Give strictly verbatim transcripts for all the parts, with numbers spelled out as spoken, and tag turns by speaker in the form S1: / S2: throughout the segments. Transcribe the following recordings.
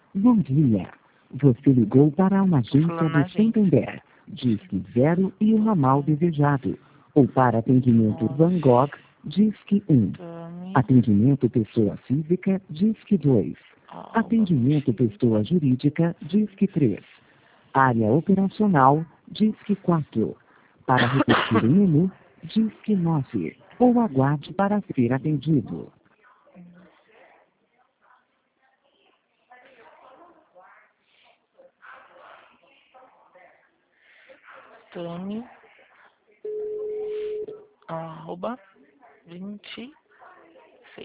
S1: Bom dia. Você ligou para uma agência
S2: Falando na
S1: do Santander. Disque zero e o ramal desejado. Ou para atendimento Van Gogh, Disque um. Atendimento pessoa física, Disque dois. Atendimento pessoa jurídica, Disque três. Área operacional, Disque quatro. Para repetir o menu, Disque nove. Ou aguarde para ser atendido.
S2: Tami, arroba, vinte e seis.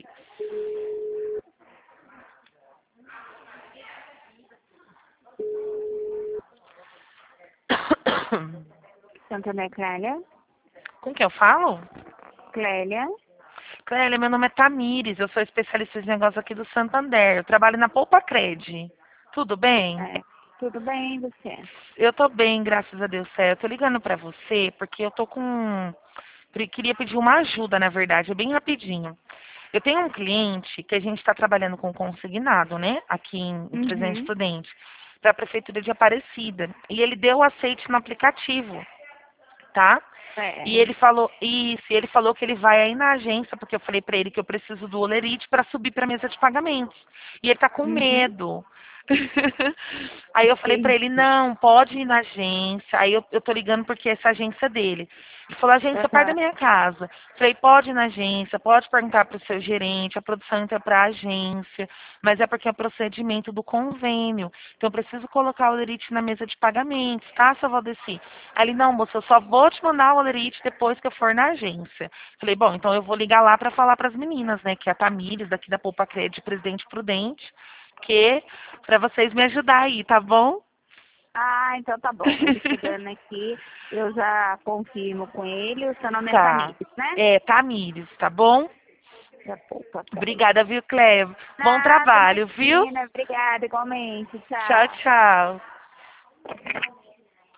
S3: Santander Clélia.
S2: Com quem eu falo?
S3: Clélia.
S2: Clélia, meu nome é Tamires, eu sou especialista de negócio aqui do Santander. Eu trabalho na Poupa Cred. Tudo bem?
S3: É, tudo bem, e você?
S2: Eu tô bem, graças a Deus, certo. Eu tô ligando pra você porque eu tô com... Queria pedir uma ajuda, na verdade, é bem rapidinho. Eu tenho um cliente que a gente está trabalhando com consignado, né? Aqui em em Presidente
S3: Uhum.
S2: Prudente, para a Prefeitura de Aparecida. E ele deu aceite no aplicativo, tá? E
S3: É.
S2: ele falou, isso, e ele falou que ele vai aí na agência, porque eu falei pra ele que eu preciso do Olerite para subir pra mesa de pagamentos. E ele tá com
S3: Uhum.
S2: medo. Aí eu falei pra ele,
S3: Entendi.
S2: não, pode ir na agência. Aí eu, eu tô ligando porque essa agência é dele. Ele falou, agência perto da
S3: Aham.
S2: minha casa. Falei, pode ir na agência, pode perguntar pro seu gerente, a produção entra pra agência, mas é porque é procedimento do convênio. Então eu preciso colocar o Olerite na mesa de pagamentos, tá, seu Valdeci? Aí ele, não, moça, eu só vou te mandar o Olerite depois que eu for na agência. Falei, bom, então eu vou ligar lá para falar para as meninas, né, que é a Tamires, daqui da Poupa Cred, Presidente Prudente, que para vocês me ajudar aí, tá bom?
S3: Ah, então tá bom. Ele chegando aqui, eu já confirmo com ele. O seu nome é
S2: Tá.
S3: Tamires, né?
S2: É, Tamires, tá bom?
S3: Da Poupa Cred.
S2: Obrigada, viu, Cleve? Bom
S3: Nada,
S2: trabalho, viu?
S3: imagina. Obrigada, igualmente.
S2: Tchau,
S3: Tchau.
S2: tchau.